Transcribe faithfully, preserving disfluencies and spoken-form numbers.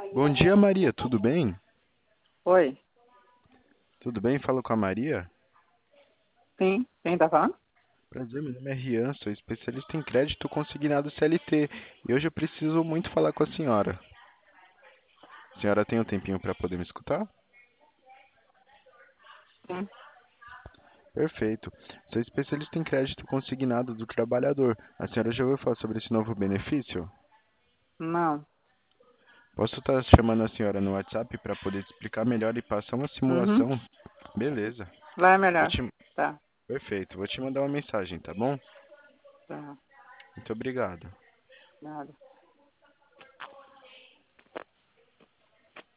Bom dia, Maria. Tudo bem? Oi, Tudo bem? Falo com a Maria? sim, quem tá falando? Prazer, meu nome é Rian, sou especialista em crédito consignado C L T e hoje eu preciso muito falar com a senhora. A senhora tem um tempinho para poder me escutar? Sim, Perfeito. Sou especialista em crédito consignado do trabalhador. A senhora já ouviu falar sobre esse novo benefício? não. Posso estar chamando a senhora no WhatsApp para poder te explicar melhor e passar uma Uhum, simulação? Beleza. lá é Vou melhor. te... Tá, Perfeito. Vou te mandar uma mensagem, tá bom? tá, Muito obrigado. nada.